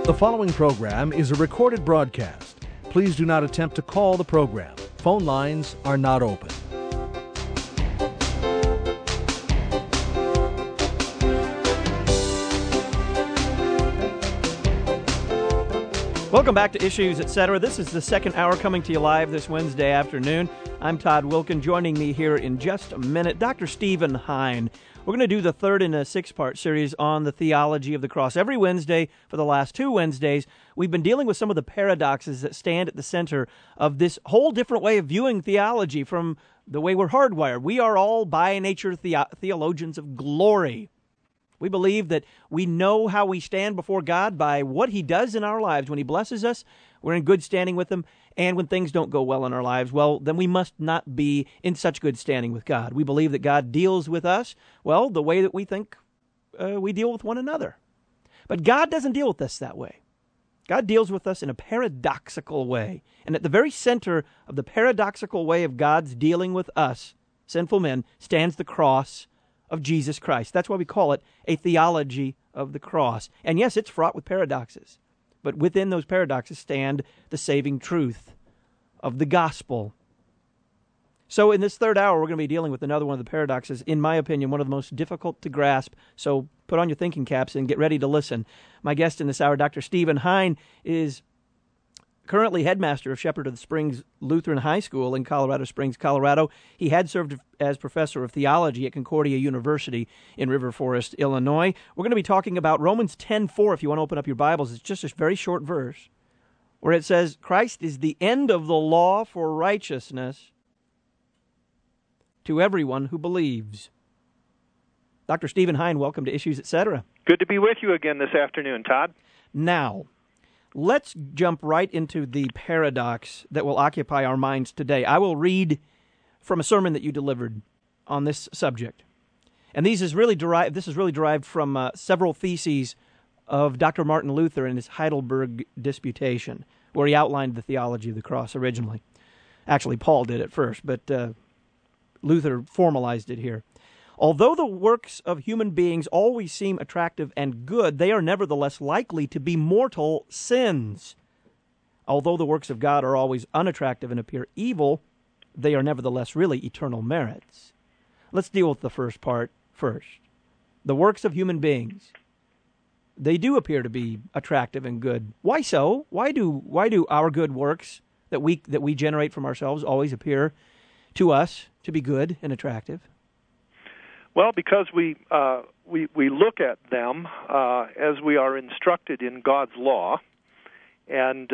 The following program is a recorded broadcast. Please do not attempt to call the program. Phone lines are not open. Welcome back to Issues, Etc. This is the second hour coming to you live this Wednesday afternoon. I'm Todd Wilkin. Joining me here in just a minute, Dr. Stephen Hein. We're going to do the third in a six-part series on the theology of the cross. Every Wednesday for the last two Wednesdays, we've been dealing with some of the paradoxes that stand at the center of this whole different way of viewing theology from the way we're hardwired. We are all by nature theologians of glory. We believe that we know how we stand before God by what He does in our lives. When He blesses us, we're in good standing with Him. And when things don't go well in our lives, well, then we must not be in such good standing with God. We believe that God deals with us, well, the way that we think we deal with one another. But God doesn't deal with us that way. God deals with us in a paradoxical way. And at the very center of the paradoxical way of God's dealing with us, sinful men, stands the cross of Jesus Christ. That's why we call it a theology of the cross. And yes, it's fraught with paradoxes. But within those paradoxes stand the saving truth of the gospel. So in this third hour, we're going to be dealing with another one of the paradoxes, in my opinion, one of the most difficult to grasp. So put on your thinking caps and get ready to listen. My guest in this hour, Dr. Stephen Hein, is currently headmaster of Shepherd of the Springs Lutheran High School in Colorado Springs, Colorado. He had served as professor of theology at Concordia University in River Forest, Illinois. We're going to be talking about Romans 10:4, if you want to open up your Bibles. It's just a very short verse where it says, Christ is the end of the law for righteousness to everyone who believes. Dr. Stephen Hein, welcome to Issues, Etc. Good to be with you again this afternoon, Todd. Now, let's jump right into the paradox that will occupy our minds today. I will read from a sermon that you delivered on this subject. And this is really derived from several theses of Dr. Martin Luther in his Heidelberg Disputation, where he outlined the theology of the cross originally. Actually, Paul did it first, but Luther formalized it here. Although the works of human beings always seem attractive and good, they are nevertheless likely to be mortal sins. Although the works of God are always unattractive and appear evil, they are nevertheless really eternal merits. Let's deal with the first part first. The works of human beings, they do appear to be attractive and good. Why so? Why do our good works that we generate from ourselves always appear to us to be good and attractive? Well, because we look at them as we are instructed in God's law, and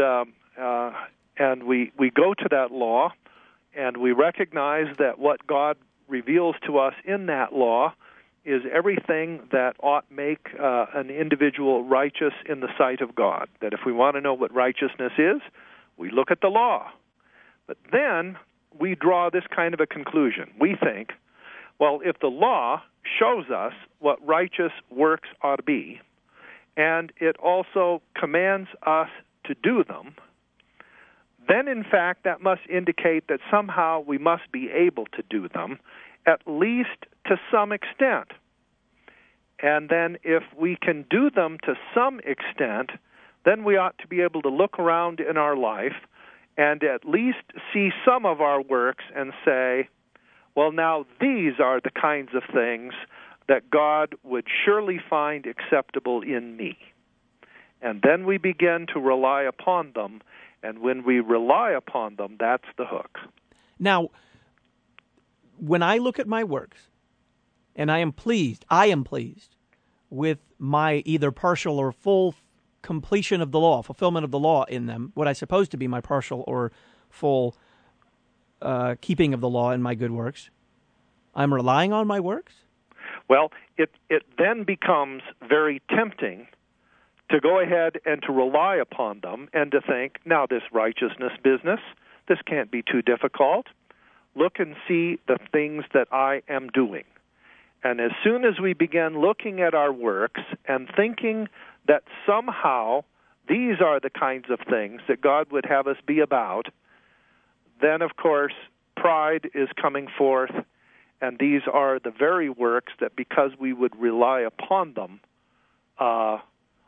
we go to that law, and we recognize that what God reveals to us in that law is everything that ought make an individual righteous in the sight of God. That if we want to know what righteousness is, we look at the law. But then we draw this kind of a conclusion. We think, well, if the law shows us what righteous works ought to be, and it also commands us to do them, then in fact that must indicate that somehow we must be able to do them, at least to some extent. And then if we can do them to some extent, then we ought to be able to look around in our life and at least see some of our works and say, well, now these are the kinds of things that God would surely find acceptable in me. And then we begin to rely upon them, and when we rely upon them, that's the hook. Now, when I look at my works, and I am pleased with my either partial or full completion of the law, fulfillment of the law in them, what I suppose to be my partial or full keeping of the law in my good works, I'm relying on my works? Well, it then becomes very tempting to go ahead and to rely upon them and to think, now this righteousness business, this can't be too difficult. Look and see the things that I am doing. And as soon as we begin looking at our works and thinking that somehow these are the kinds of things that God would have us be about, then, of course, pride is coming forth, and these are the very works that, because we would rely upon them, are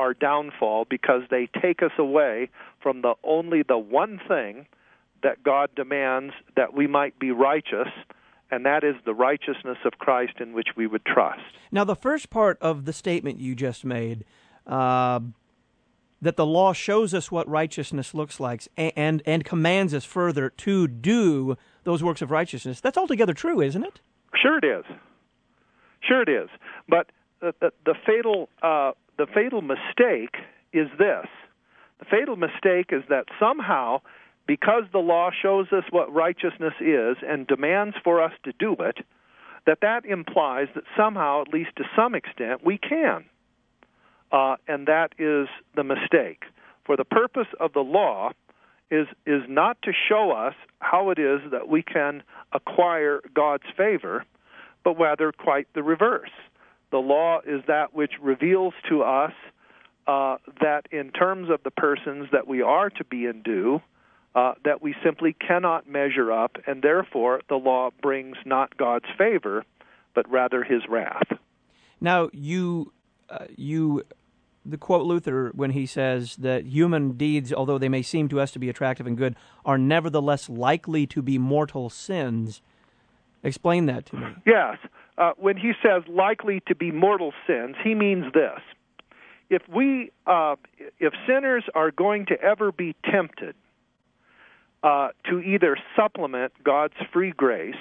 our downfall because they take us away from only the one thing that God demands that we might be righteous, and that is the righteousness of Christ in which we would trust. Now, the first part of the statement you just made, that the law shows us what righteousness looks like and commands us further to do those works of righteousness, that's altogether true, isn't it? Sure it is. Sure it is. But the fatal mistake is this. The fatal mistake is that somehow, because the law shows us what righteousness is and demands for us to do it, that implies that somehow, at least to some extent, we can. And that is the mistake. For the purpose of the law is not to show us how it is that we can acquire God's favor, but rather quite the reverse. The law is that which reveals to us that in terms of the persons that we are to be and do, that we simply cannot measure up, and therefore the law brings not God's favor, but rather his wrath. Now, you quote Luther when he says that human deeds, although they may seem to us to be attractive and good, are nevertheless likely to be mortal sins. Explain that to me. Yes. When he says likely to be mortal sins, he means this. If sinners are going to ever be tempted to either supplement God's free grace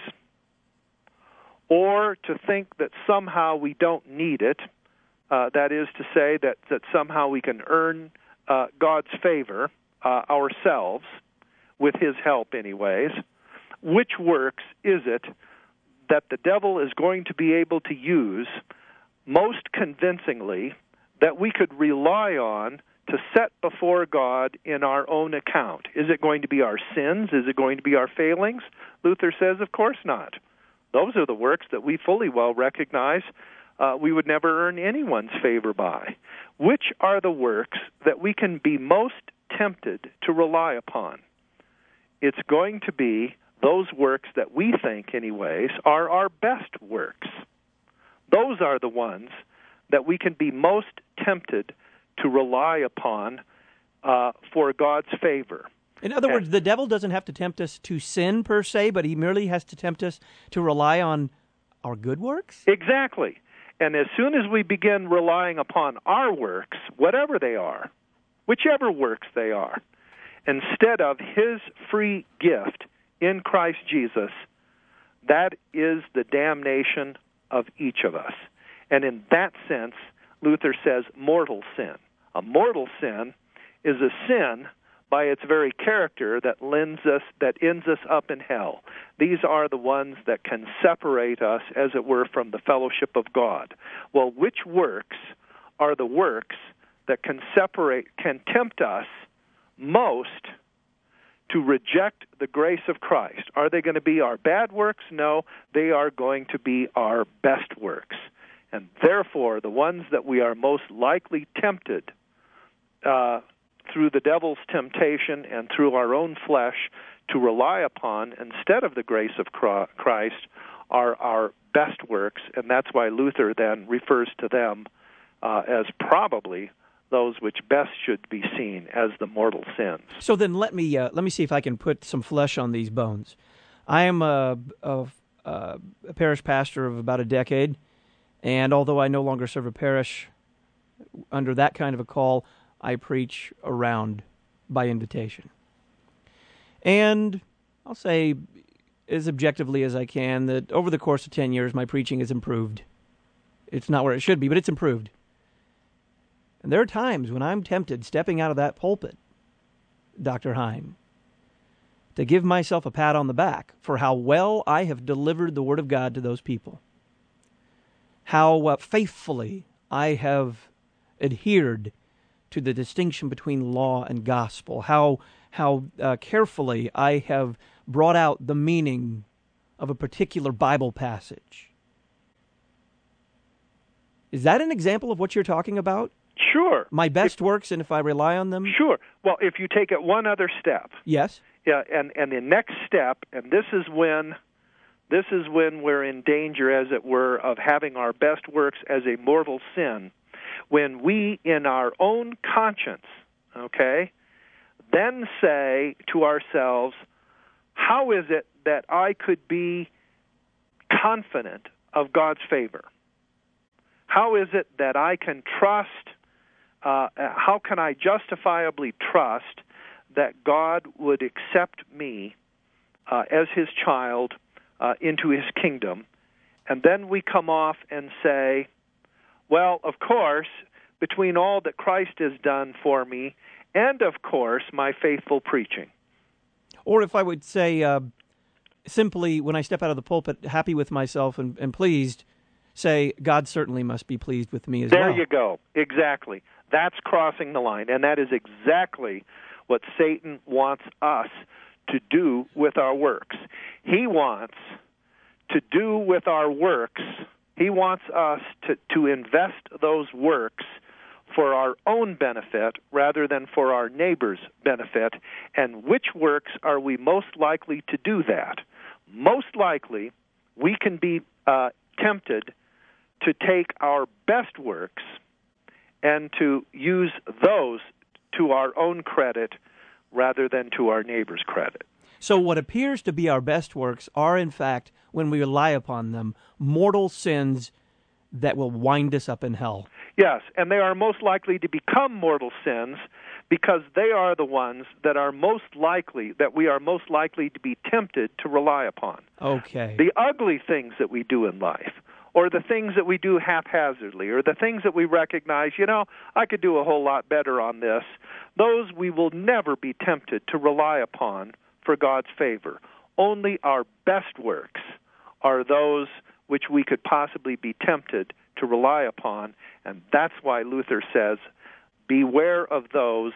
or to think that somehow we don't need it, that is to say that somehow we can earn God's favor ourselves, with his help anyways, which works is it that the devil is going to be able to use most convincingly that we could rely on to set before God in our own account? Is it going to be our sins? Is it going to be our failings? Luther says, of course not. Those are the works that we fully well recognize we would never earn anyone's favor by. Which are the works that we can be most tempted to rely upon? It's going to be those works that we think, anyways, are our best works. Those are the ones that we can be most tempted to rely upon for God's favor. In other words, the devil doesn't have to tempt us to sin per se, but he merely has to tempt us to rely on our good works? Exactly. And as soon as we begin relying upon our works, whatever they are, whichever works they are, instead of his free gift in Christ Jesus, that is the damnation of each of us. And in that sense, Luther says mortal sin. A mortal sin is a sin by its very character that ends us up in hell. These are the ones that can separate us, as it were, from the fellowship of God. Well, which works are the works that can tempt us most to reject the grace of Christ? Are they going to be our bad works? No, they are going to be our best works. And therefore, the ones that we are most likely tempted through the devil's temptation and through our own flesh to rely upon instead of the grace of Christ are our best works, and that's why Luther then refers to them as probably those which best should be seen as the mortal sins. So then let me see if I can put some flesh on these bones. I am a parish pastor of about a decade, and although I no longer serve a parish under that kind of a call, I preach around by invitation. And I'll say as objectively as I can that over the course of 10 years, my preaching has improved. It's not where it should be, but it's improved. And there are times when I'm tempted, stepping out of that pulpit, Dr. Hine, to give myself a pat on the back for how well I have delivered the Word of God to those people. How faithfully I have adhered to the distinction between law and gospel, how carefully I have brought out the meaning of a particular Bible passage. Is that an example of what you're talking about? Sure. My best works, and if I rely on them? Sure. Well, if you take it one other step. Yes. Yeah, and the next step, and this is when we're in danger, as it were, of having our best works as a mortal sin. when we, in our own conscience, okay, then say to ourselves, how is it that I could be confident of God's favor? How is it that I can trust, how can I justifiably trust that God would accept me as His child into His kingdom? And then we come off and say, well, of course, between all that Christ has done for me and, of course, my faithful preaching. Or if I would say simply, when I step out of the pulpit, happy with myself and pleased, say, God certainly must be pleased with me as well. There you go. Exactly. That's crossing the line, and that is exactly what Satan wants us to do with our works. He wants to do with our works, he wants us to invest those works for our own benefit rather than for our neighbor's benefit. And which works are we most likely to do that? Most likely, we can be tempted to take our best works and to use those to our own credit rather than to our neighbor's credit. So what appears to be our best works are, in fact, when we rely upon them, mortal sins that will wind us up in hell. Yes, and they are most likely to become mortal sins because they are the ones that are most likely, that we are most likely to be tempted to rely upon. Okay. The ugly things that we do in life, or the things that we do haphazardly, or the things that we recognize, I could do a whole lot better on this, those we will never be tempted to rely upon for God's favor. Only our best works are those which we could possibly be tempted to rely upon, and that's why Luther says, beware of those,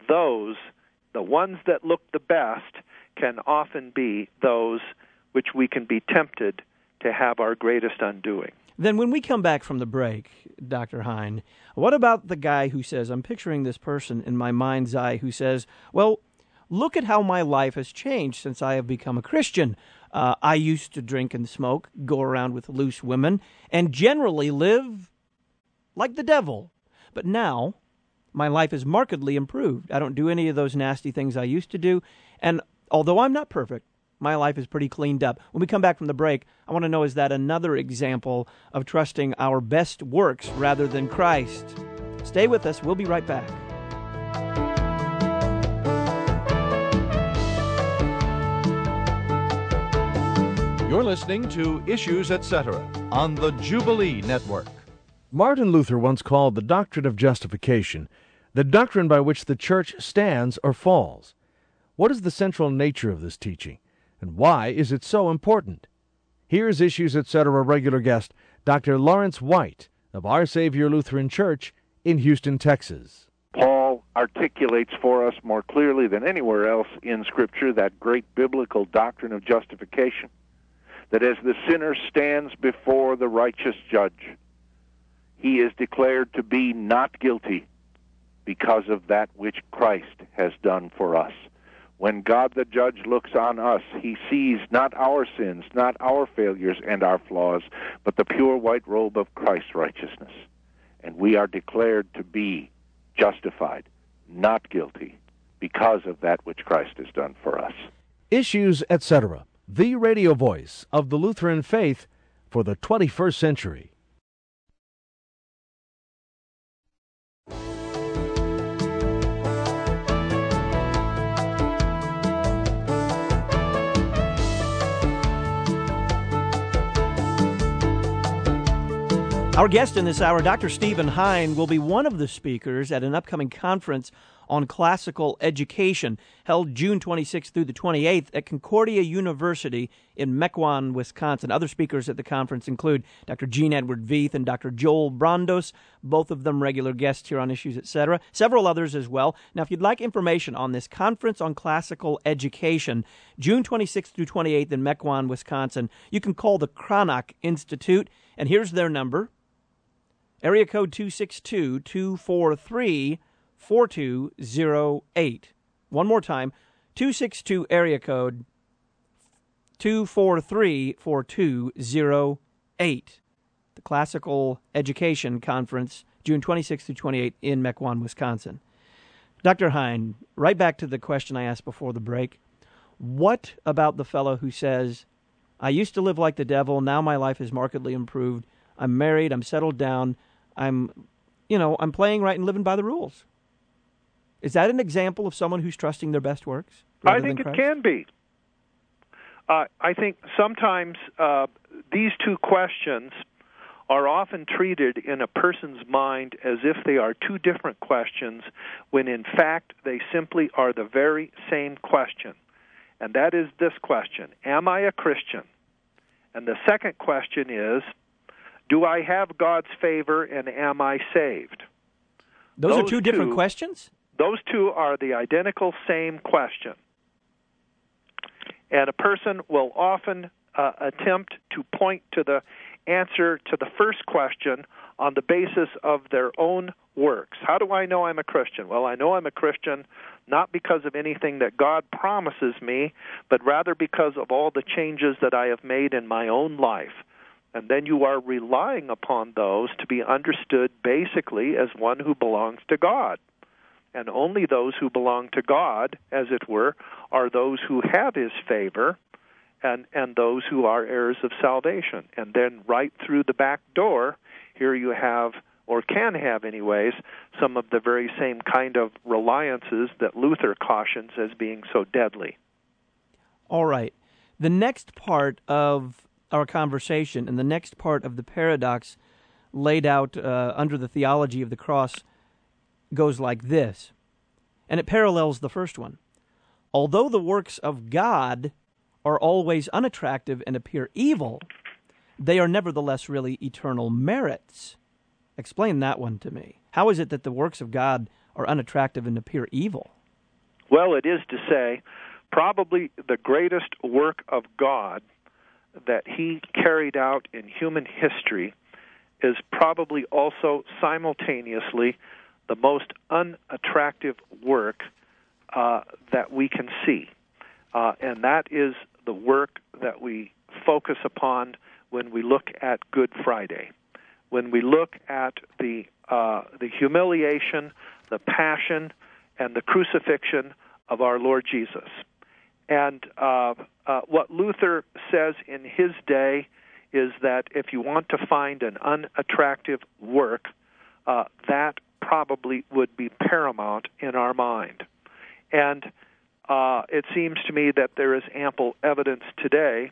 the ones that look the best, can often be those which we can be tempted to have our greatest undoing. Then when we come back from the break, Dr. Hine, what about the guy who says, I'm picturing this person in my mind's eye who says, well, look at how my life has changed since I have become a Christian. I used to drink and smoke, go around with loose women, and generally live like the devil. But now, my life is markedly improved. I don't do any of those nasty things I used to do, and although I'm not perfect, my life is pretty cleaned up. When we come back from the break, I want to know, is that another example of trusting our best works rather than Christ? Stay with us. We'll be right back. You're listening to Issues Etc. on the Jubilee Network. Martin Luther once called the doctrine of justification the doctrine by which the church stands or falls. What is the central nature of this teaching, and why is it so important? Here's Issues Etc. regular guest, Dr. Lawrence White of Our Savior Lutheran Church in Houston, Texas. Paul articulates for us more clearly than anywhere else in Scripture that great biblical doctrine of justification, that as the sinner stands before the righteous judge, he is declared to be not guilty because of that which Christ has done for us. When God the judge looks on us, he sees not our sins, not our failures and our flaws, but the pure white robe of Christ's righteousness. And we are declared to be justified, not guilty, because of that which Christ has done for us. Issues Etc., the radio voice of the Lutheran faith for the 21st century. Our guest in this hour, Dr. Stephen Hine, will be one of the speakers at an upcoming conference on classical education held June 26th through the 28th at Concordia University in Mequon, Wisconsin. Other speakers at the conference include Dr. Gene Edward Veith and Dr. Joel Brandos, both of them regular guests here on Issues Etc., several others as well. Now, if you'd like information on this conference on classical education, June 26th through 28th in Mequon, Wisconsin, you can call the Cranach Institute, and here's their number. Area code 262-243-4208. One more time, 262 area code 243-4208. The Classical Education Conference, June 26th through 28th in Mequon, Wisconsin. Dr. Hein, right back to the question I asked before the break. What about the fellow who says, I used to live like the devil, now my life is markedly improved, I'm married, I'm settled down, I'm playing right and living by the rules? Is that an example of someone who's trusting their best works? I think it can be. I think sometimes these two questions are often treated in a person's mind as if they are two different questions, when in fact they simply are the very same question. And that is this question: am I a Christian? And the second question is, do I have God's favor and am I saved? Those are two different questions? Those two are the identical same question. And a person will often attempt to point to the answer to the first question on the basis of their own works. How do I know I'm a Christian? Well, I know I'm a Christian not because of anything that God promises me, but rather because of all the changes that I have made in my own life. And then you are relying upon those to be understood basically as one who belongs to God. And only those who belong to God, as it were, are those who have His favor and those who are heirs of salvation. And then right through the back door, here you have, or can have anyways, some of the very same kind of reliances that Luther cautions as being so deadly. All right. The next part of our conversation and the next part of the paradox laid out under the theology of the cross goes like this, and it parallels the first one. Although the works of God are always unattractive and appear evil, they are nevertheless really eternal merits. Explain that one to me. How is it that the works of God are unattractive and appear evil? Well, it is to say, probably the greatest work of God that He carried out in human history is probably also simultaneously the most unattractive work that we can see. And that is the work that we focus upon when we look at Good Friday, when we look at the humiliation, the passion, and the crucifixion of our Lord Jesus. And what Luther says in his day is that if you want to find an unattractive work, that probably would be paramount in our mind. And it seems to me that there is ample evidence today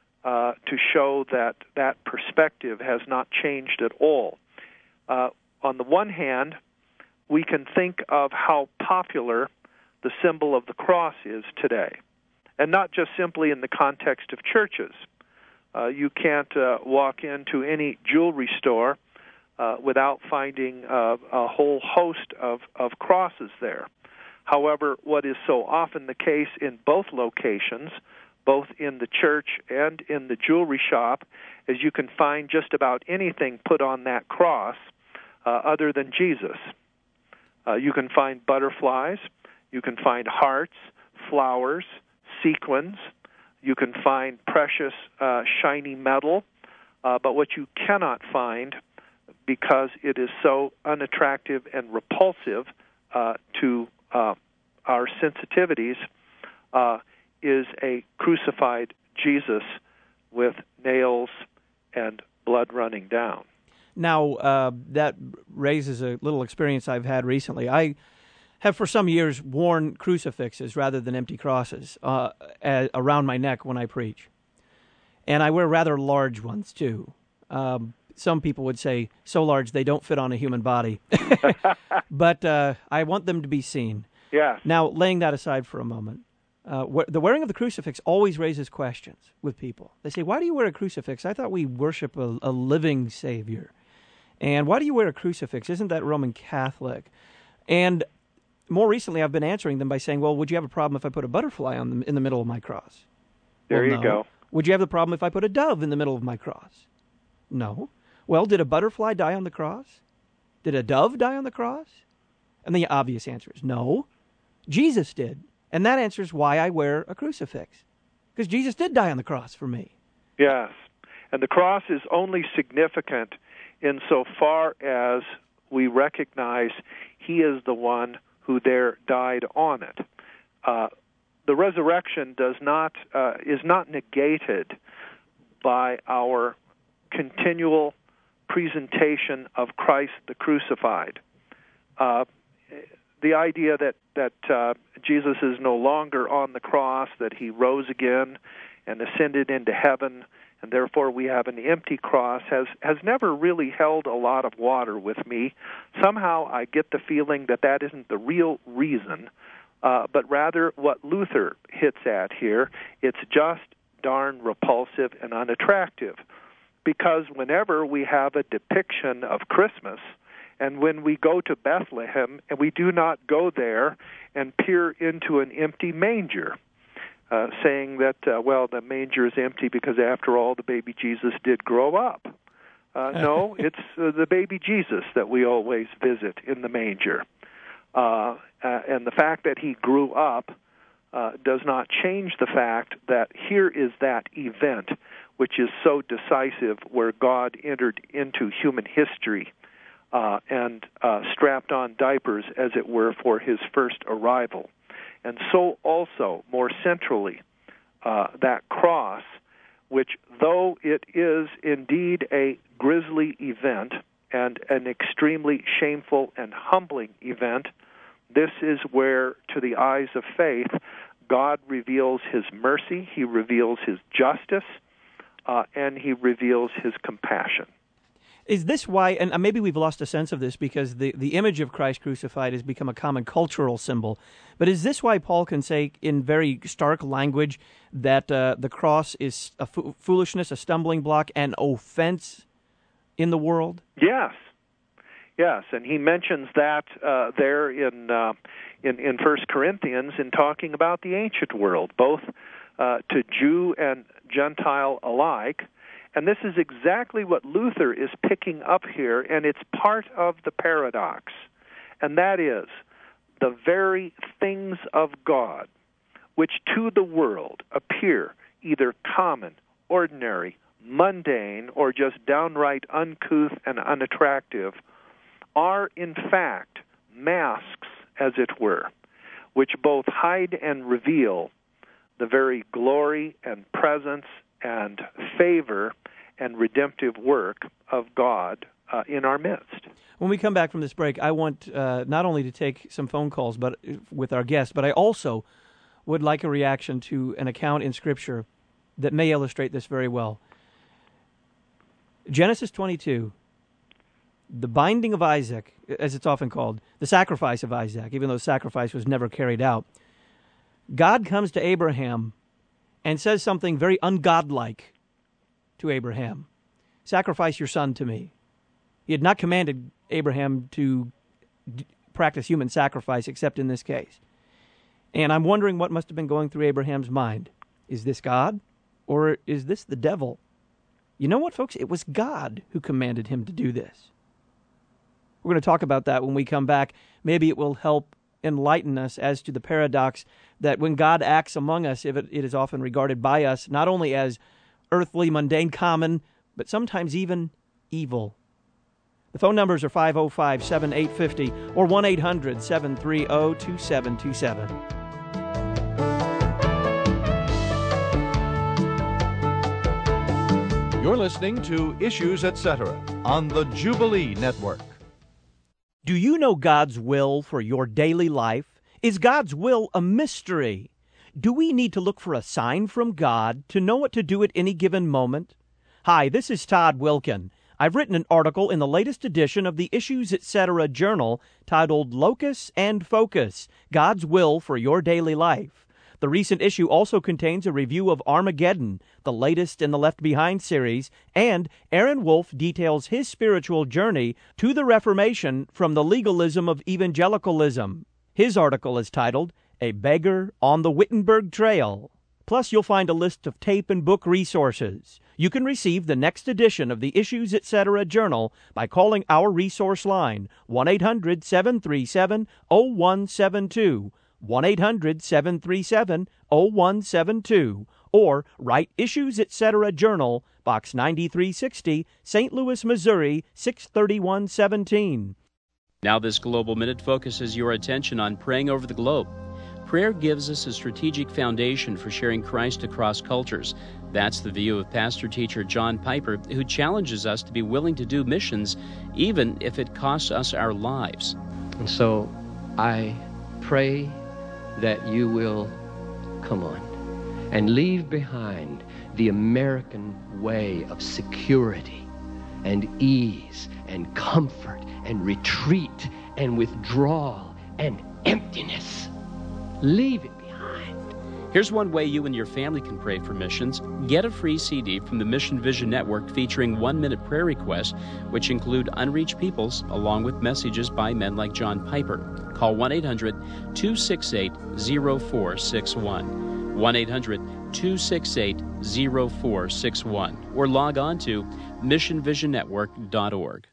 to show that that perspective has not changed at all. On the one hand, we can think of how popular the symbol of the cross is today, and not just simply in the context of churches. You can't walk into any jewelry store without finding a whole host of crosses there. However, what is so often the case in both locations, both in the church and in the jewelry shop, is you can find just about anything put on that cross other than Jesus. You can find butterflies, you can find hearts, flowers, sequins, you can find precious shiny metal, but what you cannot find, because it is so unattractive and repulsive to our sensitivities, is a crucified Jesus with nails and blood running down. Now, that raises a little experience I've had recently. I have for some years worn crucifixes rather than empty crosses around my neck when I preach. And I wear rather large ones, too. Some people would say so large they don't fit on a human body. But I want them to be seen. Yes. Now, laying that aside for a moment, the wearing of the crucifix always raises questions with people. They say, why do you wear a crucifix? I thought we worship a living Savior. And why do you wear a crucifix? Isn't that Roman Catholic? And more recently, I've been answering them by saying, well, would you have a problem if I put a butterfly in the middle of my cross? There Well, you no. go. Would you have the problem if I put a dove in the middle of my cross? No. Well, did a butterfly die on the cross? Did a dove die on the cross? And the obvious answer is no. Jesus did. And that answers why I wear a crucifix. Because Jesus did die on the cross for me. Yes. And the cross is only significant insofar as we recognize he is the one who there died on it. The resurrection is not negated by our continual presentation of Christ the crucified. The idea that Jesus is no longer on the cross, that he rose again and ascended into heaven, and therefore we have an empty cross, has never really held a lot of water with me. Somehow I get the feeling that isn't the real reason, but rather what Luther hits at here, it's just darn repulsive and unattractive. Because whenever we have a depiction of Christmas, and when we go to Bethlehem, and we do not go there and peer into an empty manger, saying that, the manger is empty because after all, the baby Jesus did grow up. No, it's the baby Jesus that we always visit in the manger. And the fact that he grew up does not change the fact that here is that event which is so decisive, where God entered into human history and strapped on diapers, as it were, for his first arrival. And so also, more centrally, that cross, which, though it is indeed a grisly event and an extremely shameful and humbling event, this is where, to the eyes of faith, God reveals his mercy, he reveals his justice, and he reveals his compassion. Is this why, and maybe we've lost a sense of this because the image of Christ crucified has become a common cultural symbol, but is this why Paul can say in very stark language that the cross is a foolishness, a stumbling block, an offense in the world? Yes, and he mentions that there in 1 Corinthians in talking about the ancient world, both to Jew and Gentile alike. And this is exactly what Luther is picking up here, and it's part of the paradox. And that is, the very things of God, which to the world appear either common, ordinary, mundane, or just downright uncouth and unattractive, are in fact masks, as it were, which both hide and reveal the very glory and presence and favor and redemptive work of God in our midst. When we come back from this break, I want not only to take some phone calls but with our guests, but I also would like a reaction to an account in Scripture that may illustrate this very well. Genesis 22, the binding of Isaac, as it's often called, the sacrifice of Isaac, even though sacrifice was never carried out. God comes to Abraham and says something very ungodlike to Abraham. Sacrifice your son to me. He had not commanded Abraham to practice human sacrifice except in this case. And I'm wondering what must have been going through Abraham's mind. Is this God or is this the devil? You know what, folks? It was God who commanded him to do this. We're going to talk about that when we come back. Maybe it will help enlighten us as to the paradox that when God acts among us, it is often regarded by us not only as earthly, mundane, common, but sometimes even evil. The phone numbers are 505-7850 or 1-800-730-2727. You're listening to Issues Etc. on the Jubilee Network. Do you know God's will for your daily life? Is God's will a mystery? Do we need to look for a sign from God to know what to do at any given moment? Hi, this is Todd Wilkin. I've written an article in the latest edition of the Issues Etc. journal titled Locus and Focus, God's Will for Your Daily Life. The recent issue also contains a review of Armageddon, the latest in the Left Behind series, and Aaron Wolf details his spiritual journey to the Reformation from the legalism of evangelicalism. His article is titled, A Beggar on the Wittenberg Trail. Plus, you'll find a list of tape and book resources. You can receive the next edition of the Issues Etc. journal by calling our resource line, 1-800-737-0172, 1-800-737-0172, or write Issues Etc. Journal, Box 9360, St. Louis, Missouri, 63117. Now this Global Minute focuses your attention on praying over the globe. Prayer gives us a strategic foundation for sharing Christ across cultures. That's the view of pastor-teacher John Piper, who challenges us to be willing to do missions even if it costs us our lives. And so I pray that you will come on and leave behind the American way of security and ease and comfort and retreat and withdrawal and emptiness. Leave it behind. Here's one way you and your family can pray for missions. Get a free CD from the Mission Vision Network featuring 1-minute prayer requests, which include unreached peoples, along with messages by men like John Piper. Call 1-800-268-0461. 1-800-268-0461. Or log on to missionvisionnetwork.org.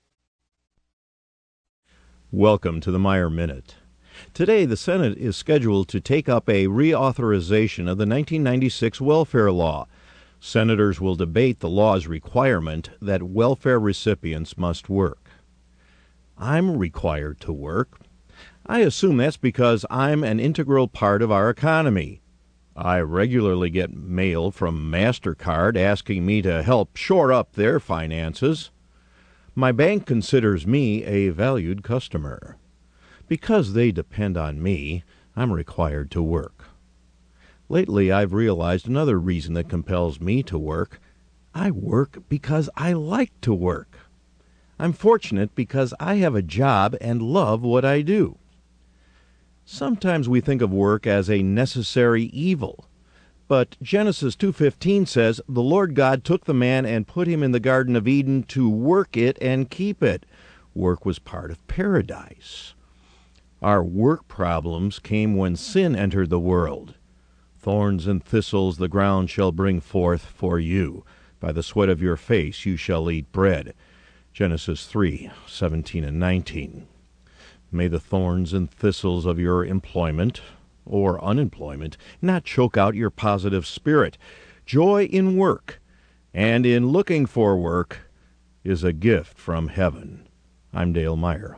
Welcome to the Meyer Minute. Today, the Senate is scheduled to take up a reauthorization of the 1996 welfare law. Senators will debate the law's requirement that welfare recipients must work. I'm required to work. I assume that's because I'm an integral part of our economy. I regularly get mail from MasterCard asking me to help shore up their finances. My bank considers me a valued customer. Because they depend on me, I'm required to work. Lately, I've realized another reason that compels me to work. I work because I like to work. I'm fortunate because I have a job and love what I do. Sometimes we think of work as a necessary evil. But Genesis 2:15 says, "The Lord God took the man and put him in the Garden of Eden to work it and keep it." Work was part of paradise. Our work problems came when sin entered the world. "Thorns and thistles the ground shall bring forth for you. By the sweat of your face you shall eat bread." Genesis 3:17 and 19. May the thorns and thistles of your employment or unemployment not choke out your positive spirit. Joy in work and in looking for work is a gift from heaven. I'm Dale Meyer.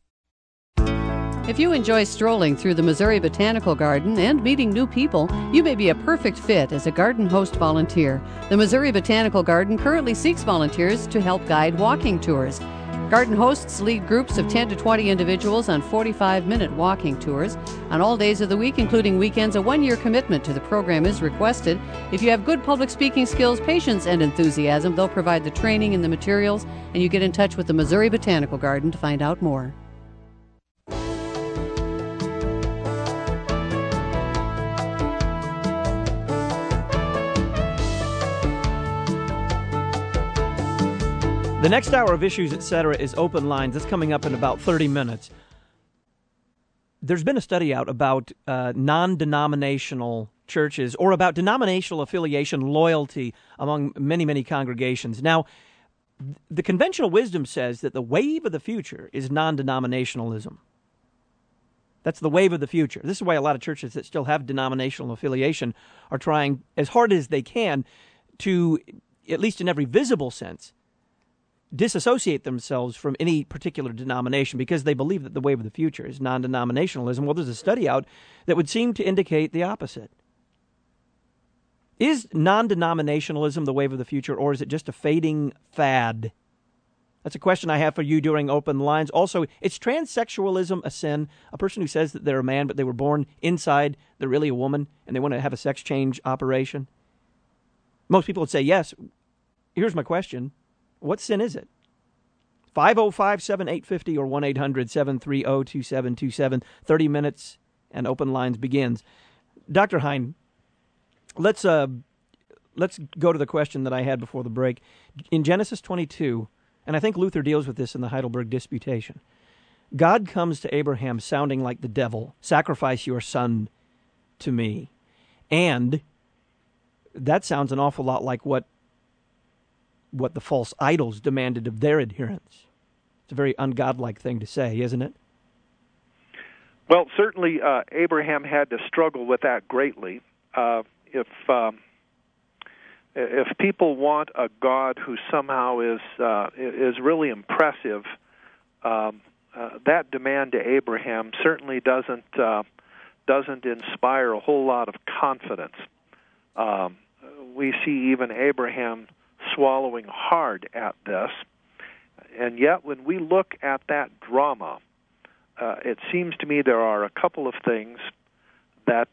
If you enjoy strolling through the Missouri Botanical Garden and meeting new people, you may be a perfect fit as a garden host volunteer. The Missouri Botanical Garden currently seeks volunteers to help guide walking tours. Garden hosts lead groups of 10 to 20 individuals on 45-minute walking tours. On all days of the week, including weekends, a 1-year commitment to the program is requested. If you have good public speaking skills, patience, and enthusiasm, they'll provide the training and the materials, and you get in touch with the Missouri Botanical Garden to find out more. The next hour of Issues, Etc. is Open Lines. That's coming up in about 30 minutes. There's been a study out about non-denominational churches or about denominational affiliation loyalty among many, many congregations. Now, the conventional wisdom says that the wave of the future is non-denominationalism. That's the wave of the future. This is why a lot of churches that still have denominational affiliation are trying as hard as they can to, at least in every visible sense, disassociate themselves from any particular denomination because they believe that the wave of the future is non-denominationalism. Well, there's a study out that would seem to indicate the opposite. Is non-denominationalism the wave of the future, or is it just a fading fad? That's a question I have for you during Open Lines. Also, is transsexualism a sin? A person who says that they're a man but they were born inside, they're really a woman, and they want to have a sex change operation? Most people would say yes. Here's my question. What sin is it? 505-7850 or 1-800-730-2727. 30 minutes and Open Lines begins. Dr. Hein, let's go to the question that I had before the break. In Genesis 22, and I think Luther deals with this in the Heidelberg Disputation, God comes to Abraham sounding like the devil, "Sacrifice your son to me." And that sounds an awful lot like what the false idols demanded of their adherents. It's a very ungodlike thing to say, isn't it? Well, certainly Abraham had to struggle with that greatly. If people want a God who somehow is really impressive, that demand to Abraham certainly doesn't inspire a whole lot of confidence. We see even Abraham swallowing hard at this, and yet when we look at that drama, it seems to me there are a couple of things that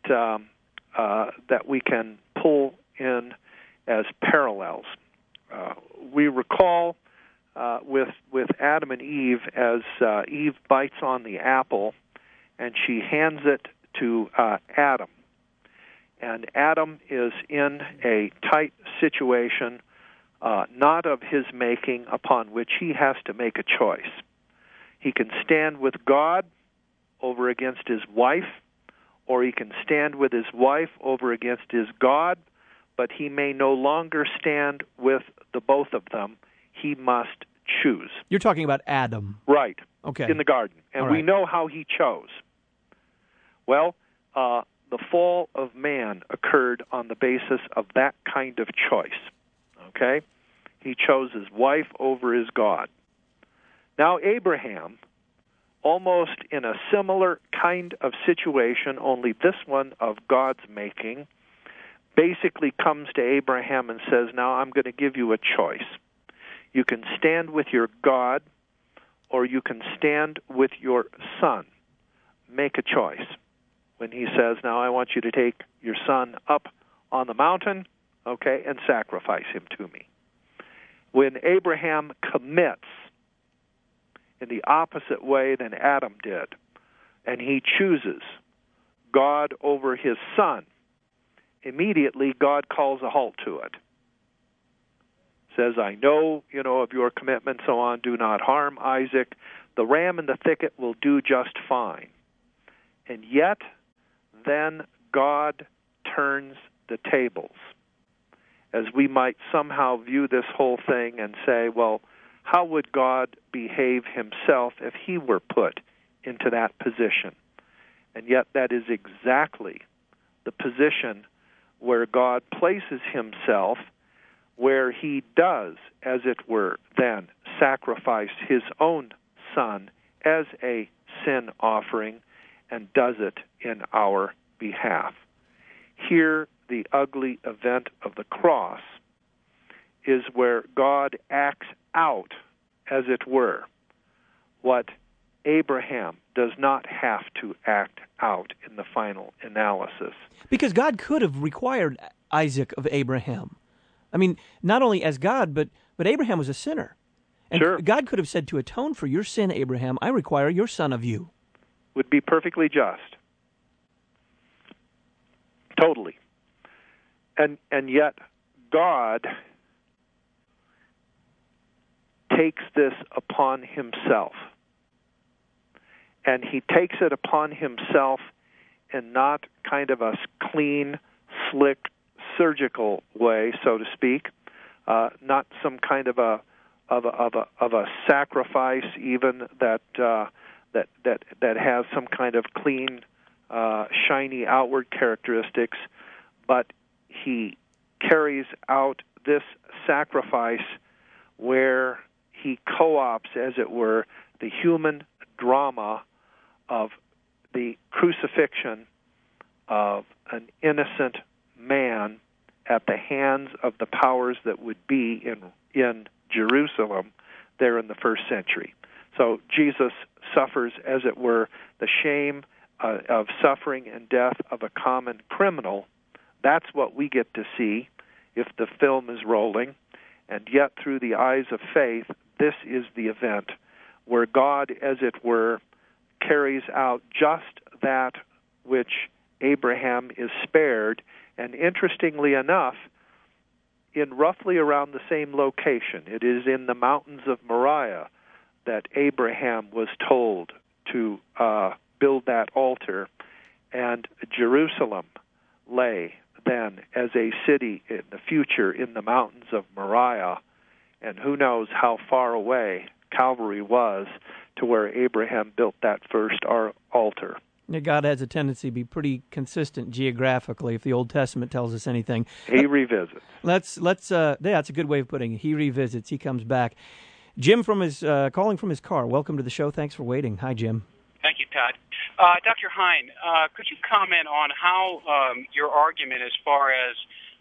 we can pull in as parallels. We recall with Adam and Eve, as Eve bites on the apple, and she hands it to Adam. And Adam is in a tight situation, not of his making, upon which he has to make a choice. He can stand with God over against his wife, or he can stand with his wife over against his God, but he may no longer stand with the both of them. He must choose. You're talking about Adam. Right. Okay. In the garden. And we know how he chose. Well, the fall of man occurred on the basis of that kind of choice. Okay? He chose his wife over his God. Now Abraham, almost in a similar kind of situation, only this one of God's making, basically comes to Abraham and says, now I'm going to give you a choice. You can stand with your God, or you can stand with your son. Make a choice. When he says, now I want you to take your son up on the mountain, okay, and sacrifice him to me. When Abraham commits in the opposite way than Adam did, and he chooses God over his son, immediately God calls a halt to it. Says, I know, of your commitment, so on, do not harm Isaac. The ram in the thicket will do just fine. And yet, then God turns the tables, as we might somehow view this whole thing and say, well, how would God behave himself if he were put into that position? And yet that is exactly the position where God places himself, where he does, as it were, then sacrifice his own son as a sin offering, and does it in our behalf. Here, the ugly event of the cross is where God acts out, as it were, what Abraham does not have to act out in the final analysis. Because God could have required Isaac of Abraham. I mean, not only as God, but Abraham was a sinner. And sure. God could have said, to atone for your sin, Abraham, I require your son of you. Would be perfectly just. Totally. And yet God takes this upon himself. And he takes it upon himself in not kind of a clean, slick, surgical way, so to speak, not some kind of a sacrifice even that has some kind of clean, shiny outward characteristics, but he carries out this sacrifice where he co-opts, as it were, the human drama of the crucifixion of an innocent man at the hands of the powers that would be in Jerusalem there in the first century. So Jesus suffers, as it were, the shame of suffering and death of a common criminal. That's what we get to see if the film is rolling. And yet, through the eyes of faith, this is the event where God, as it were, carries out just that which Abraham is spared, and interestingly enough, in roughly around the same location. It is in the mountains of Moriah that Abraham was told to build that altar, and Jerusalem lay then as a city in the future in the mountains of Moriah, and who knows how far away Calvary was to where Abraham built that first altar. God has a tendency to be pretty consistent geographically, if the Old Testament tells us anything. He revisits. That's a good way of putting it. He revisits. He comes back. Jim from his calling from his car. Welcome to the show. Thanks for waiting. Hi, Jim. Thank you, Todd. Dr. Hein, could you comment on how your argument as far as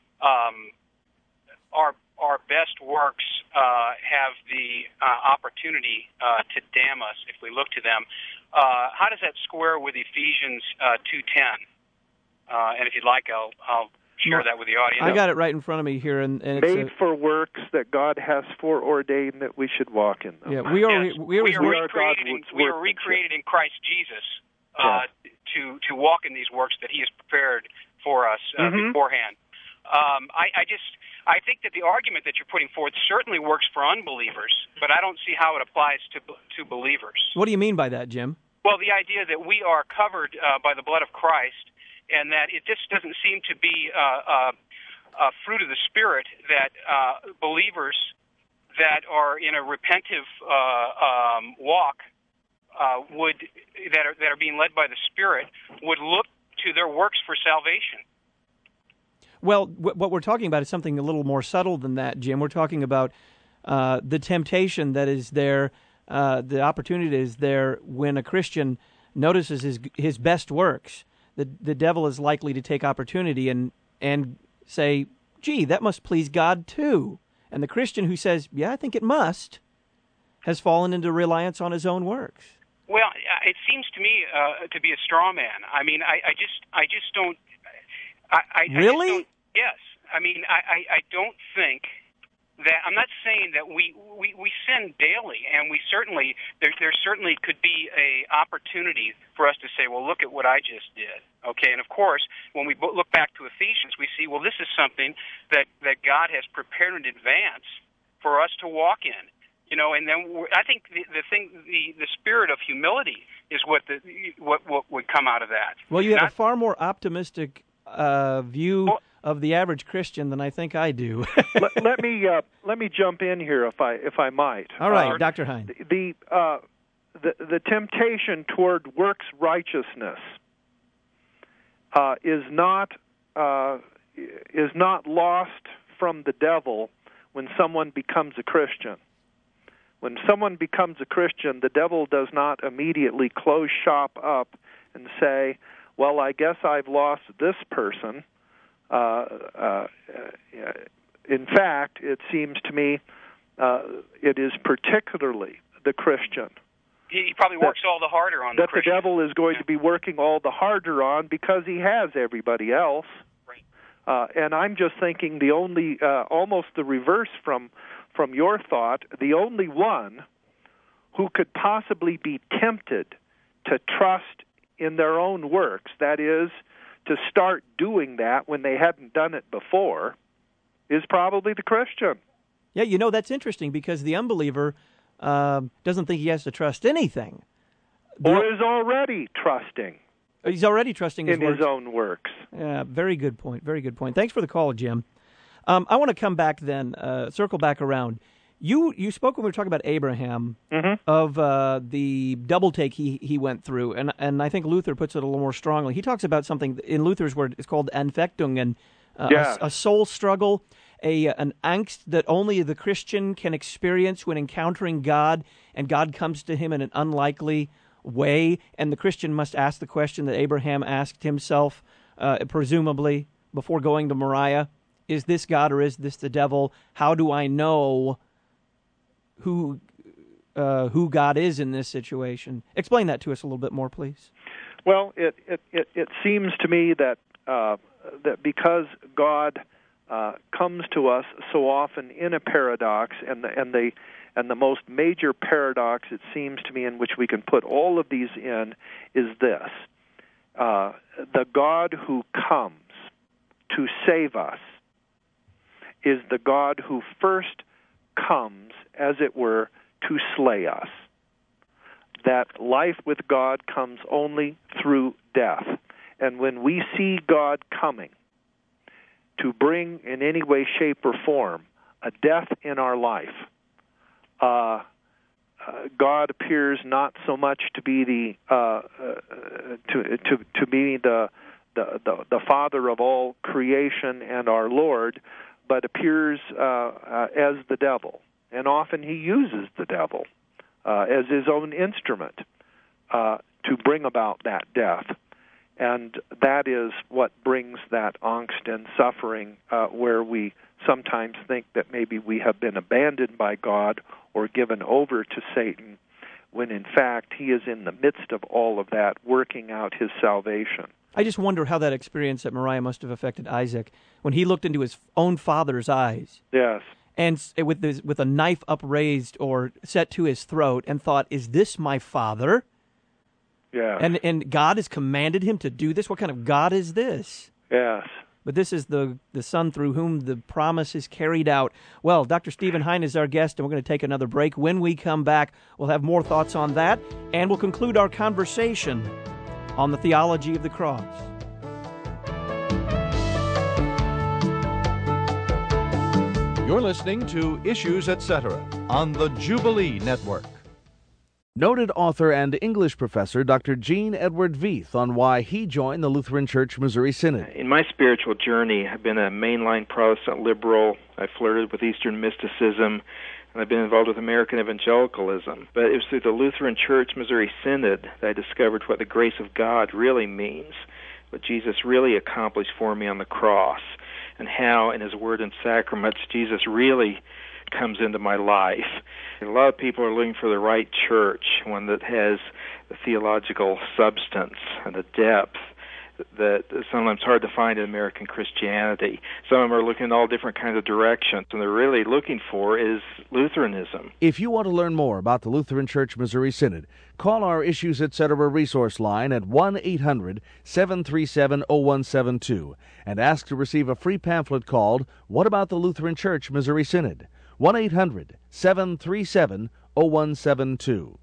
our best works have the opportunity to damn us if we look to them? How does that square with Ephesians 2:10? And if you'd like, I'll share that with the audience. I got it right in front of me here, and it's made for works that God has foreordained that we should walk in them. Yeah, we are recreated in Christ Jesus to walk in these works that He has prepared for us beforehand. I think that the argument that you're putting forth certainly works for unbelievers, but I don't see how it applies to believers. What do you mean by that, Jim? Well, the idea that we are covered by the blood of Christ, and that it just doesn't seem to be a fruit of the Spirit that believers that are in a repentive walk that are being led by the Spirit would look to their works for salvation. Well, what we're talking about is something a little more subtle than that, Jim. We're talking about the temptation that is there, the opportunity is there when a Christian notices his best works. The devil is likely to take opportunity and say, gee, that must please God too. And the Christian who says, yeah, I think it must, has fallen into reliance on his own works. Well, it seems to me to be a straw man. I mean, I just don't... Really? Yes. I mean, I don't think that... I'm not saying that we sin daily, and we certainly... There certainly could be a opportunity for us to say, well, look at what I just did. Okay, and of course, when we look back to Ephesians, we see, well, this is something that God has prepared in advance for us to walk in. You know, and then I think the spirit of humility is what would come out of that. Well, you have a far more optimistic view of the average Christian than I think I do. let me jump in here if I might. All right, Dr. Hein. The temptation toward works righteousness is not lost from the devil when someone becomes a Christian. When someone becomes a Christian, the devil does not immediately close shop up and say, well, I guess I've lost this person. In fact, it seems to me it is particularly the Christian. He probably works all the harder on the Christian. That the devil is going to be working all the harder on because he has everybody else. Right. And I'm just thinking the only, almost the reverse from your thought, the only one who could possibly be tempted to trust in their own works, that is, to start doing that when they hadn't done it before, is probably the Christian. Yeah, you know, that's interesting because the unbeliever doesn't think he has to trust anything. Or is already trusting. He's already trusting in his own works. Yeah, very good point. Very good point. Thanks for the call, Jim. I want to come back then, circle back around. You spoke when we were talking about Abraham of the double take he went through, and I think Luther puts it a little more strongly. He talks about something in Luther's word it's called Anfechtung, and a soul struggle, an angst that only the Christian can experience when encountering God, and God comes to him in an unlikely way, and the Christian must ask the question that Abraham asked himself, presumably, before going to Moriah. Is this God or is this the devil? How do I know who God is in this situation? Explain that to us a little bit more, please. Well, it seems to me that because God comes to us so often in a paradox, and the most major paradox, it seems to me, in which we can put all of these in, is this: the God who comes to save us is the God who first comes, as it were, to slay us. That life with God comes only through death. And when we see God coming to bring in any way, shape, or form a death in our life, God appears not so much to be the Father of all creation and our Lord, but appears as the devil. and often he uses the devil as his own instrument to bring about that death. And that is what brings that angst and suffering, where we sometimes think that maybe we have been abandoned by God or given over to Satan, when in fact he is in the midst of all of that, working out his salvation. I just wonder how that experience at Moriah must have affected Isaac when he looked into his own father's eyes. Yes. And with a knife upraised or set to his throat, and thought, "Is this my father?" Yes. And God has commanded him to do this? What kind of God is this? Yes. But this is the Son through whom the promise is carried out. Well, Dr. Stephen Hein is our guest, and we're going to take another break. When we come back, we'll have more thoughts on that, and we'll conclude our conversation on the theology of the cross. You're listening to Issues Etc. on the Jubilee Network. Noted author and English professor Dr. Gene Edward Veith on why he joined the Lutheran Church Missouri Synod. In my spiritual journey, I've been a mainline Protestant liberal. I flirted with Eastern mysticism, and I've been involved with American evangelicalism. But it was through the Lutheran Church Missouri Synod that I discovered what the grace of God really means, what Jesus really accomplished for me on the cross, and how in his word and sacraments Jesus really comes into my life. And a lot of people are looking for the right church, one that has the theological substance and the depth that is sometimes hard to find in American Christianity. Some of them are looking in all different kinds of directions, and they're really looking for is Lutheranism. If you want to learn more about the Lutheran Church Missouri Synod, call our Issues Etc. resource line at 1-800-737-0172 and ask to receive a free pamphlet called What About the Lutheran Church Missouri Synod? 1-800-737-0172.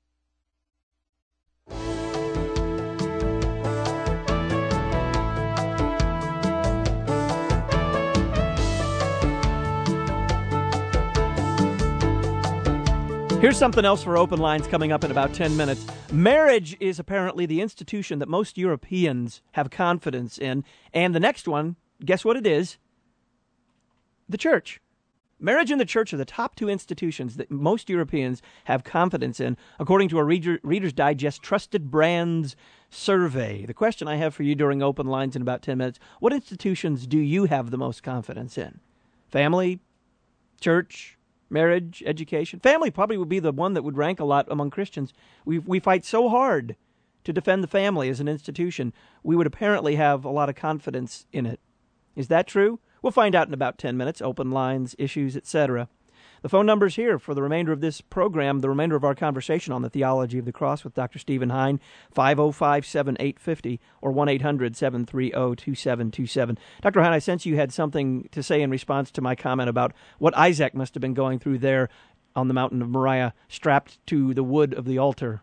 Here's something else for Open Lines coming up in about 10 minutes. Marriage is apparently the institution that most Europeans have confidence in. And the next one, guess what it is? The church. Marriage and the church are the top two institutions that most Europeans have confidence in, according to a Reader's Digest Trusted Brands survey. The question I have for you during Open Lines in about 10 minutes, what institutions do you have the most confidence in? Family, church, marriage, education? Family probably would be the one that would rank a lot among Christians. We fight so hard to defend the family as an institution. We would apparently have a lot of confidence in it. Is that true? We'll find out in about 10 minutes. Open Lines, Issues, etc. The phone number's here for the remainder of this program, the remainder of our conversation on the theology of the cross with Dr. Stephen Hein, 505-7850 or 1-800-730-2727. Dr. Hein, I sense you had something to say in response to my comment about what Isaac must have been going through there on the mountain of Moriah, strapped to the wood of the altar.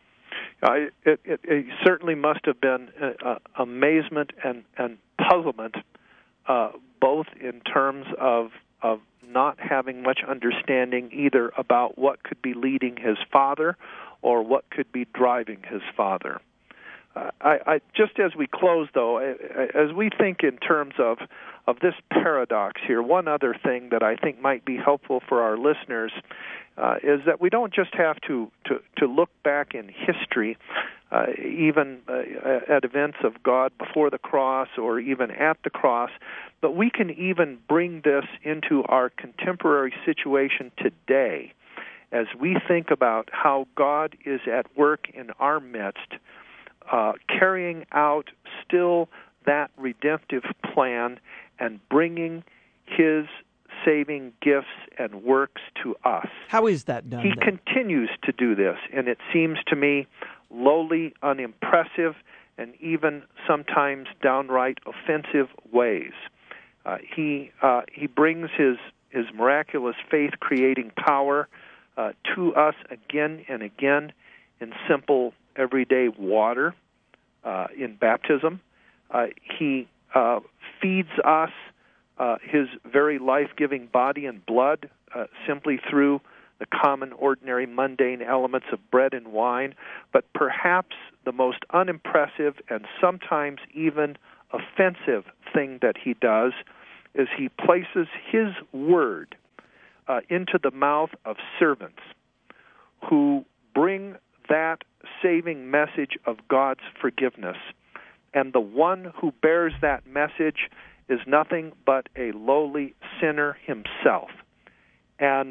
It certainly must have been amazement and puzzlement, both in terms of not having much understanding either about what could be leading his father or what could be driving his father. I just as we close, though, as we think in terms of this paradox here, one other thing that I think might be helpful for our listeners is that we don't just have to look back in history, even at events of God before the cross or even at the cross, but we can even bring this into our contemporary situation today as we think about how God is at work in our midst, carrying out still that redemptive plan and bringing his saving gifts and works to us. How is that done? He continues to do this, and it seems to me lowly, unimpressive, and even sometimes downright offensive ways. He brings his miraculous faith-creating power to us again and again in simple, everyday water, in baptism. He feeds us his very life-giving body and blood simply through the common, ordinary, mundane elements of bread and wine. But perhaps the most unimpressive and sometimes even offensive thing that he does is he places his word into the mouth of servants who bring that saving message of God's forgiveness. And the one who bears that message is nothing but a lowly sinner himself. And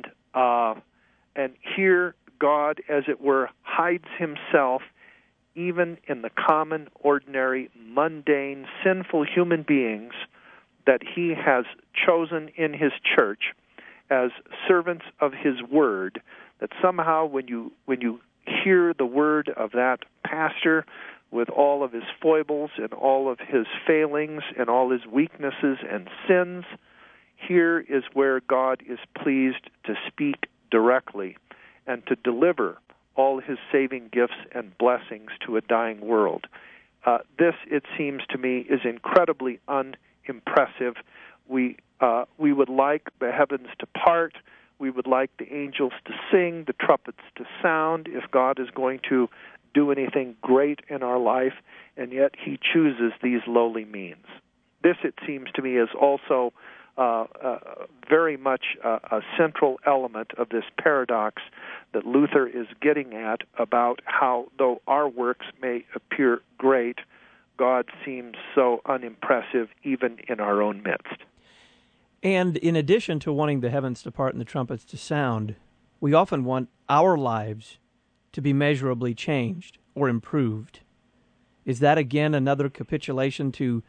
here God, as it were, hides himself even in the common, ordinary, mundane, sinful human beings that he has chosen in his church as servants of his word, that somehow when you hear the word of that pastor with all of his foibles and all of his failings and all his weaknesses and sins, here is where God is pleased to speak directly and to deliver all his saving gifts and blessings to a dying world. This, it seems to me, is incredibly unimpressive. We would like the heavens to part. We would like the angels to sing, the trumpets to sound, if God is going to do anything great in our life, and yet he chooses these lowly means. This, it seems to me, is also very much a central element of this paradox that Luther is getting at about how, though our works may appear great, God seems so unimpressive even in our own midst. And in addition to wanting the heavens to part and the trumpets to sound, we often want our lives to be measurably changed or improved. Is that, again, another capitulation to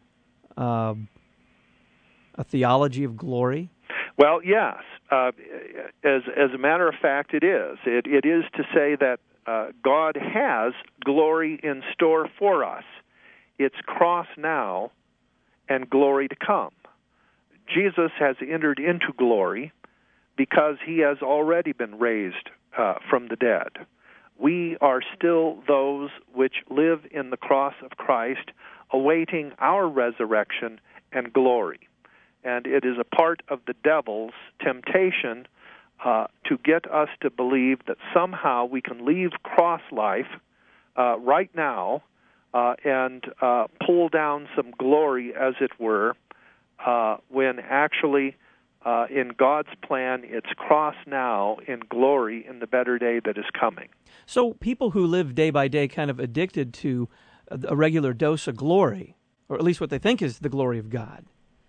a theology of glory? Well, yes. As a matter of fact, it is. It is to say that God has glory in store for us. It's cross now and glory to come. Jesus has entered into glory because he has already been raised from the dead. We are still those which live in the cross of Christ, awaiting our resurrection and glory. And it is a part of the devil's temptation to get us to believe that somehow we can leave cross life right now and pull down some glory, as it were, when actually in God's plan it's cross now in glory in the better day that is coming. So people who live day by day kind of addicted to a regular dose of glory, or at least what they think is the glory of God,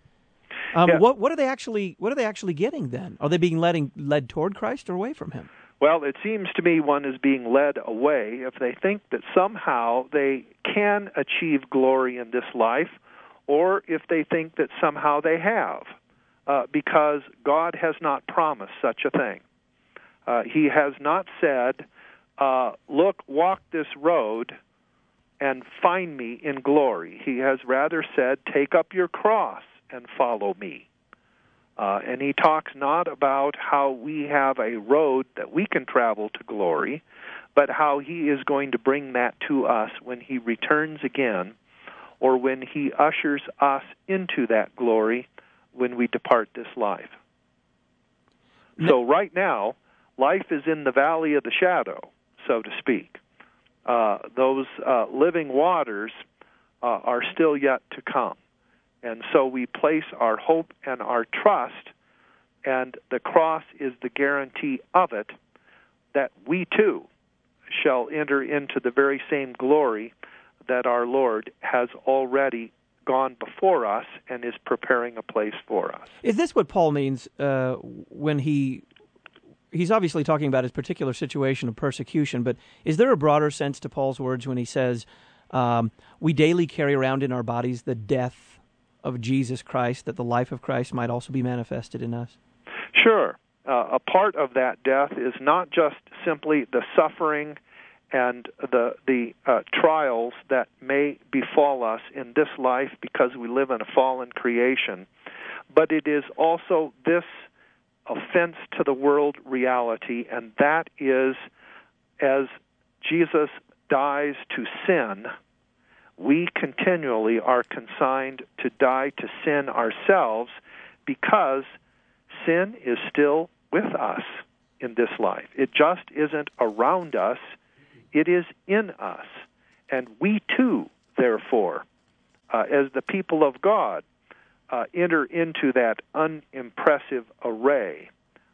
what are they actually getting then? Are they being led toward Christ or away from him? Well, it seems to me one is being led away if they think that somehow they can achieve glory in this life, or if they think that somehow they have, because God has not promised such a thing. He has not said, look, walk this road and find me in glory. He has rather said, take up your cross and follow me. And he talks not about how we have a road that we can travel to glory, but how he is going to bring that to us when he returns again, or when he ushers us into that glory when we depart this life. So right now, life is in the valley of the shadow, so to speak. Those living waters are still yet to come. And so we place our hope and our trust, and the cross is the guarantee of it, that we too shall enter into the very same glory that our Lord has already gone before us and is preparing a place for us. Is this what Paul means when he's obviously talking about his particular situation of persecution, but is there a broader sense to Paul's words when he says, we daily carry around in our bodies the death of Jesus Christ, that the life of Christ might also be manifested in us? Sure. A part of that death is not just simply the suffering and the trials that may befall us in this life because we live in a fallen creation, but it is also this offense to the world reality, and that is, as Jesus dies to sin, we continually are consigned to die to sin ourselves, because sin is still with us in this life. It just isn't around us. It is in us. And we too, therefore, as the people of God, enter into that unimpressive array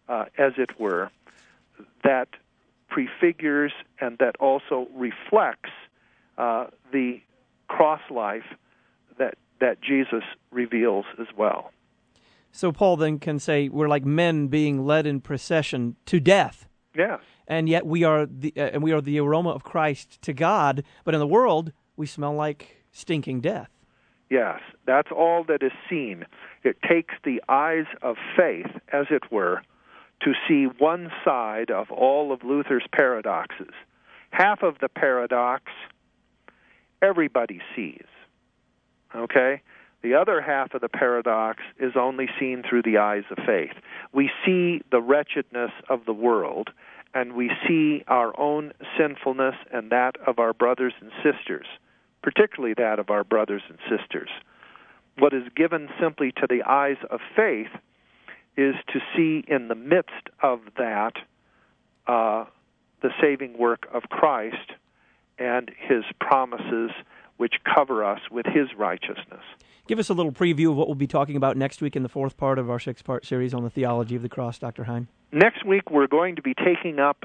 as it were, that prefigures and that also reflects the cross life that Jesus reveals as well. So Paul then can say we're like men being led in procession to death. Yes. And yet we are the aroma of Christ to God, but in the world we smell like stinking death. Yes, that's all that is seen. It takes the eyes of faith, as it were, to see one side of all of Luther's paradoxes. Half of the paradox everybody sees, okay? The other half of the paradox is only seen through the eyes of faith. We see the wretchedness of the world, and we see our own sinfulness and that of our brothers and sisters, particularly that of our brothers and sisters. What is given simply to the eyes of faith is to see in the midst of that the saving work of Christ and His promises which cover us with His righteousness. Give us a little preview of what we'll be talking about next week in the fourth part of our six-part series on the theology of the cross, Dr. Hein. Next week we're going to be taking up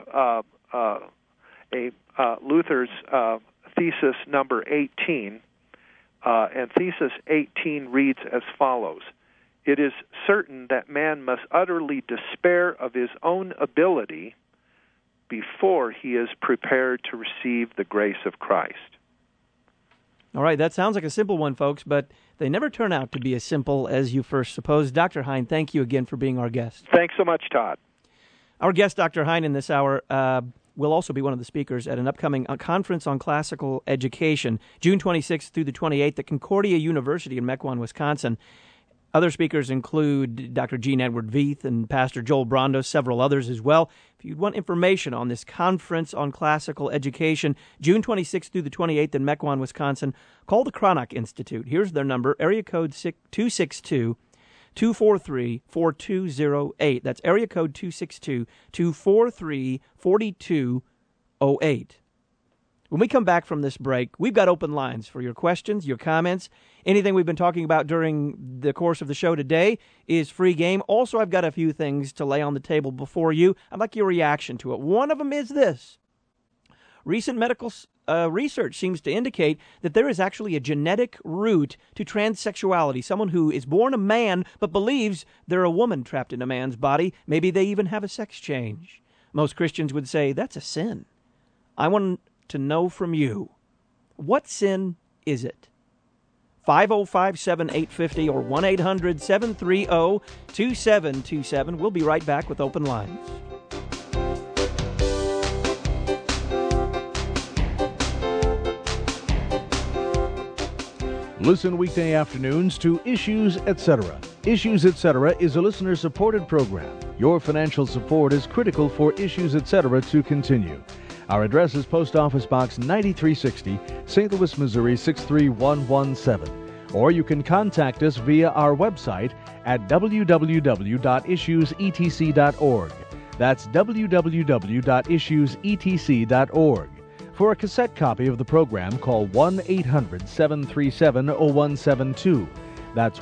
Luther's thesis number 18, and thesis 18 reads as follows: "It is certain that man must utterly despair of his own ability before he is prepared to receive the grace of Christ." All right, that sounds like a simple one, folks, but they never turn out to be as simple as you first supposed. Dr. Hein, thank you again for being our guest. Thanks so much, Todd. Our guest, Dr. Hein, in this hour will also be one of the speakers at an upcoming conference on classical education, June 26th through the 28th at Concordia University in Mequon, Wisconsin. Other speakers include Dr. Gene Edward Veith and Pastor Joel Brandos, several others as well. If you want information on this conference on classical education, June 26th through the 28th in Mequon, Wisconsin, call the Cranach Institute. Here's their number, area code 262-243-4208. That's area code 262-243-4208. When we come back from this break, we've got open lines for your questions, your comments. Anything we've been talking about during the course of the show today is free game. Also, I've got a few things to lay on the table before you. I'd like your reaction to it. One of them is this. Recent medical research seems to indicate that there is actually a genetic root to transsexuality. Someone who is born a man but believes they're a woman trapped in a man's body. Maybe they even have a sex change. Most Christians would say that's a sin. I want to know from you, what sin is it? 505-7850 or 1-800-730-2727. We'll be right back with Open Lines. Listen weekday afternoons to Issues Etc. Issues Etc. is a listener-supported program. Your financial support is critical for Issues Etc. to continue. Our address is Post Office Box 9360, St. Louis, Missouri 63117. Or you can contact us via our website at www.issuesetc.org. That's www.issuesetc.org. For a cassette copy of the program, call 1-800-737-0172. That's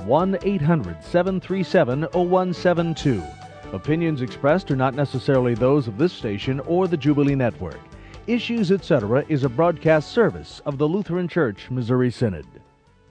1-800-737-0172. Opinions expressed are not necessarily those of this station or the Jubilee Network. Issues Etc. is a broadcast service of the Lutheran Church Missouri Synod.